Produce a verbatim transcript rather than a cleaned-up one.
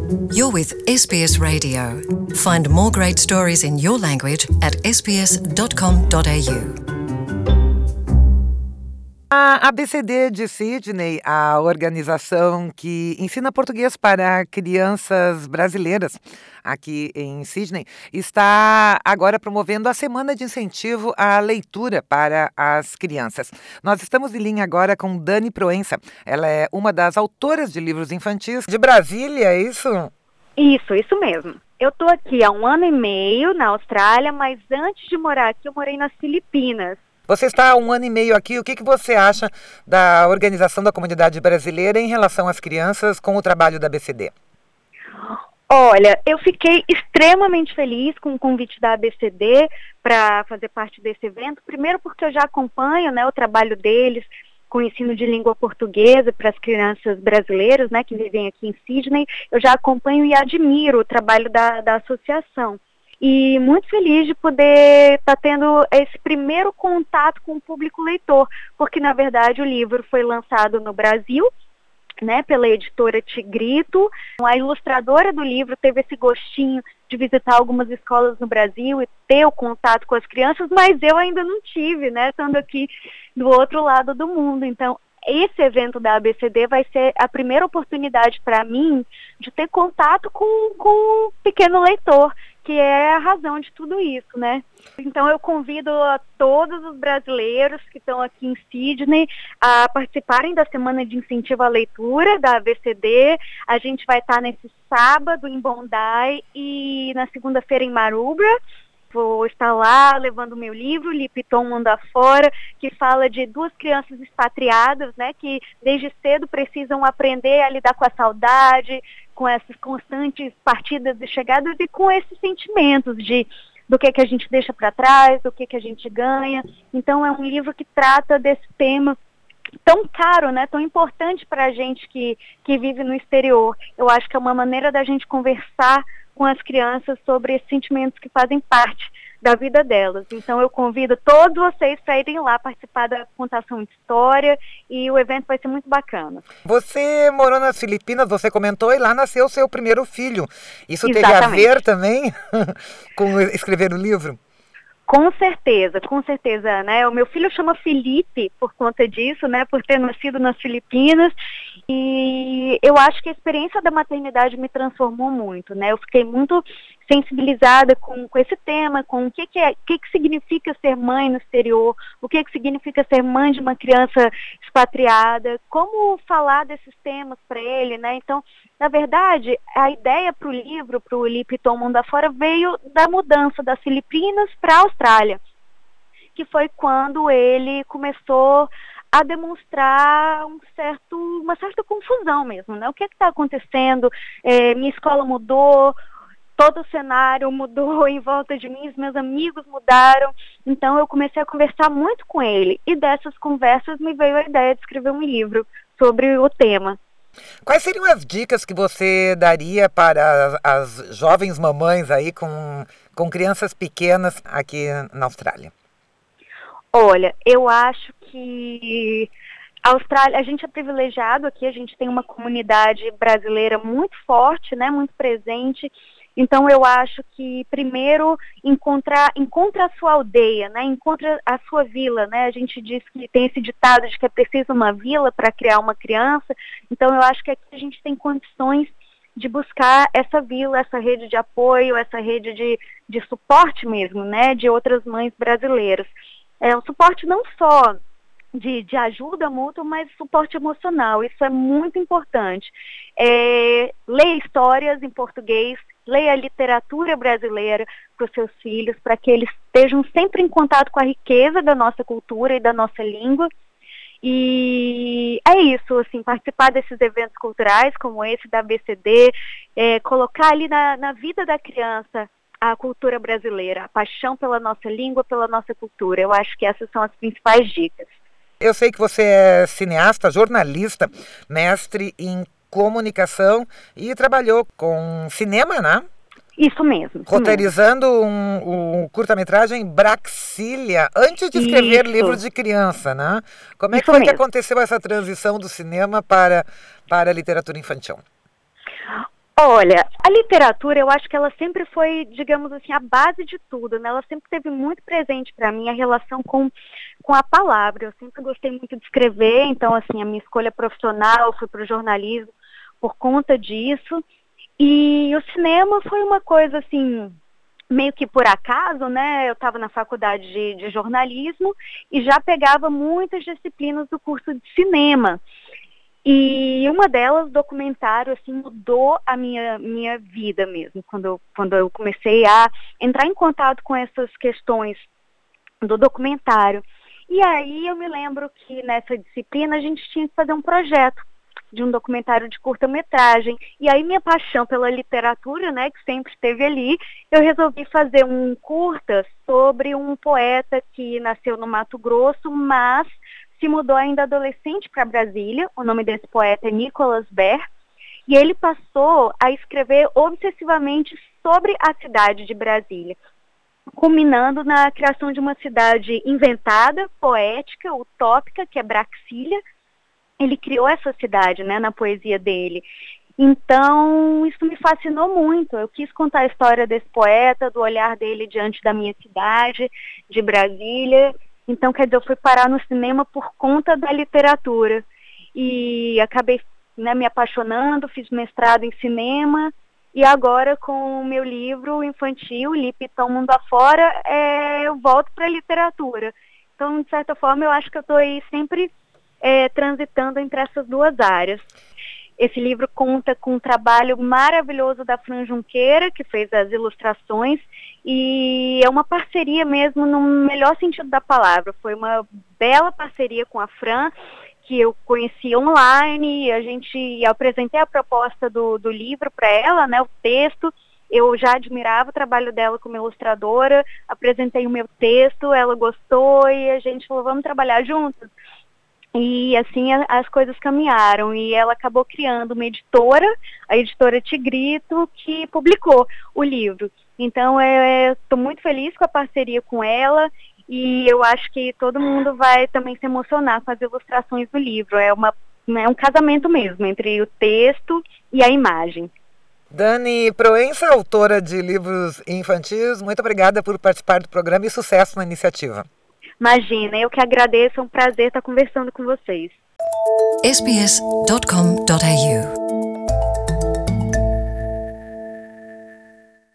You're with S B S Radio. Find more great stories in your language at s b s dot com dot a u. A A B C D de Sydney, a organização que ensina português para crianças brasileiras aqui em Sydney, está agora promovendo a Semana de Incentivo à Leitura para as Crianças. Nós estamos em linha agora com Dani Proença. Ela é uma das autoras de livros infantis de Brasília, é isso? Isso, isso mesmo. Eu estou aqui há um ano e meio na Austrália, mas antes de morar aqui eu morei nas Filipinas. Você está há um ano e meio aqui, o que, que você acha da organização da comunidade brasileira em relação às crianças com o trabalho da A B C D? Olha, eu fiquei extremamente feliz com o convite da A B C D para fazer parte desse evento. Primeiro porque eu já acompanho, né, o trabalho deles com o ensino de língua portuguesa para as crianças brasileiras, né, que vivem aqui em Sydney. Eu já acompanho e admiro o trabalho da, da associação. E muito feliz de poder estar tá tendo esse primeiro contato com o público leitor, porque na verdade o livro foi lançado no Brasil, né, pela editora Tigrito. A ilustradora do livro teve esse gostinho de visitar algumas escolas no Brasil e ter o contato com as crianças, mas eu ainda não tive, né, estando aqui do outro lado do mundo. Então, esse evento da A B C D vai ser a primeira oportunidade para mim de ter contato com, com o pequeno leitor, que é a razão de tudo isso, né? Então eu convido a todos os brasileiros que estão aqui em Sydney a participarem da Semana de Incentivo à Leitura da A B C D. A gente vai estar nesse sábado em Bondi e na segunda-feira em Maroubra. Vou estar lá levando o meu livro, Lipiton Mundo Afora, que fala de duas crianças expatriadas, né, que desde cedo precisam aprender a lidar com a saudade, com essas constantes partidas e chegadas e com esses sentimentos de do que, que a gente deixa para trás, do que, que a gente ganha. Então é um livro que trata desse tema tão caro, né, tão importante para a gente que, que vive no exterior. Eu acho que é uma maneira da gente conversar com as crianças sobre esses sentimentos que fazem parte da vida delas. Então eu convido todos vocês para irem lá participar da contação de história e o evento vai ser muito bacana. Você morou nas Filipinas, você comentou, e lá nasceu o seu primeiro filho. Isso Exatamente. Teve a ver também com escrever o livro? Com certeza, com certeza, né? O meu filho chama Felipe por conta disso, né? Por ter nascido nas Filipinas. E eu acho que a experiência da maternidade me transformou muito, né? Eu fiquei muito sensibilizada com, com esse tema, com o que, que, é, o que, que significa ser mãe no exterior, o que, que significa ser mãe de uma criança expatriada, como falar desses temas para ele, né? Então, na verdade, a ideia para o livro, para o Lipiton Mundo Afora, veio da mudança das Filipinas para a Austrália, que foi quando ele começou a demonstrar um certo, uma certa confusão mesmo, né? O que está acontecendo? É, minha escola mudou, todo o cenário mudou em volta de mim, os meus amigos mudaram, então eu comecei a conversar muito com ele, e dessas conversas me veio a ideia de escrever um livro sobre o tema. Quais seriam as dicas que você daria para as, as jovens mamães aí com, com crianças pequenas aqui na Austrália? Olha, eu acho que a Austrália, a gente é privilegiado aqui, a gente tem uma comunidade brasileira muito forte, né, muito presente. Então eu acho que primeiro encontrar, encontra a sua aldeia, né? Encontra a sua vila, né? A gente diz que tem esse ditado de que é preciso uma vila para criar uma criança. Então eu acho que aqui a gente tem condições de buscar essa vila, essa rede de apoio, essa rede de, de suporte mesmo, né? De outras mães brasileiras. É um suporte não só De, de ajuda mútua, mas suporte emocional. Isso é muito importante. É, leia histórias em português, leia literatura brasileira para os seus filhos, para que eles estejam sempre em contato com a riqueza da nossa cultura e da nossa língua. E é isso, assim, participar desses eventos culturais como esse da A B C D, é, colocar ali na, na vida da criança a cultura brasileira, a paixão pela nossa língua, pela nossa cultura. Eu acho que essas são as principais dicas. Eu sei que você é cineasta, jornalista, mestre em comunicação e trabalhou com cinema, né? Isso mesmo. Isso Roteirizando mesmo. um, um curta-metragem Braxília, antes de escrever isso. livro de criança, né? Como é Isso que foi mesmo. que aconteceu essa transição do cinema para, para a literatura infantil? Olha, a literatura, eu acho que ela sempre foi, digamos assim, a base de tudo, né? Ela sempre esteve muito presente para mim, a relação com, com a palavra. Eu sempre gostei muito de escrever, então, assim, a minha escolha profissional foi para o jornalismo por conta disso. E o cinema foi uma coisa, assim, meio que por acaso, né? Eu estava na faculdade de, de jornalismo e já pegava muitas disciplinas do curso de cinema. E uma delas, documentário, assim, mudou a minha, minha vida mesmo, quando eu, quando eu comecei a entrar em contato com essas questões do documentário. E aí eu me lembro que nessa disciplina a gente tinha que fazer um projeto de um documentário de curta-metragem. E aí minha paixão pela literatura, né, que sempre esteve ali, eu resolvi fazer um curta sobre um poeta que nasceu no Mato Grosso, mas se mudou ainda adolescente para Brasília. O nome desse poeta é Nicolas Ber, e ele passou a escrever obsessivamente sobre a cidade de Brasília, culminando na criação de uma cidade inventada, poética, utópica, que é Brasília. Ele criou essa cidade, né, na poesia dele. Então, isso me fascinou muito. Eu quis contar a história desse poeta, do olhar dele diante da minha cidade, de Brasília. Então, quer dizer, eu fui parar no cinema por conta da literatura. E acabei, né, me apaixonando, fiz mestrado em cinema. E agora, com o meu livro infantil, Li Piton Mundo Afora, é, eu volto para a literatura. Então, de certa forma, eu acho que eu estou aí sempre é, transitando entre essas duas áreas. Esse livro conta com um trabalho maravilhoso da Fran Junqueira, que fez as ilustrações, e é uma parceria mesmo no melhor sentido da palavra. Foi uma bela parceria com a Fran, que eu conheci online, e a gente eu apresentei a proposta do, do livro para ela, né, o texto. Eu já admirava o trabalho dela como ilustradora, apresentei o meu texto, ela gostou e a gente falou, vamos trabalhar juntos. E assim a, as coisas caminharam, e ela acabou criando uma editora, a editora Tigrito, que publicou o livro. Então eu estou muito feliz com a parceria com ela, e eu acho que todo mundo vai também se emocionar com as ilustrações do livro. É, uma, é um casamento mesmo entre o texto e a imagem. Dani Proença, autora de livros infantis, muito obrigada por participar do programa e sucesso na iniciativa. Imagina, eu que agradeço, é um prazer estar conversando com vocês. s b s dot com dot a u